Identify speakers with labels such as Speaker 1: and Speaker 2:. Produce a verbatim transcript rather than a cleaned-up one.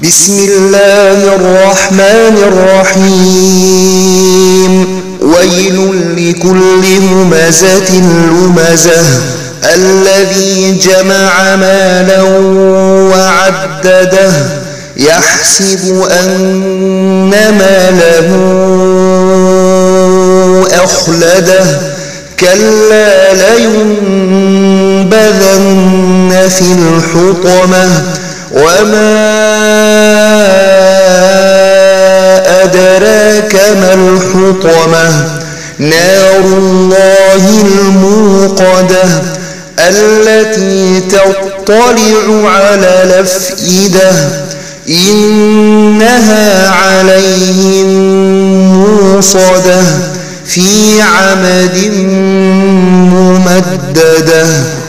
Speaker 1: بسم الله الرحمن الرحيم ويل لكل همزة لمزة الذي جمع مالا وعدده يحسب أن ماله أخلده كلا لينبذن في الحطمة وما أدراك ما الحطمة نار الله الموقدة التي تطلع على الأفئدة إنها عليهم موصدة في عمد ممددة.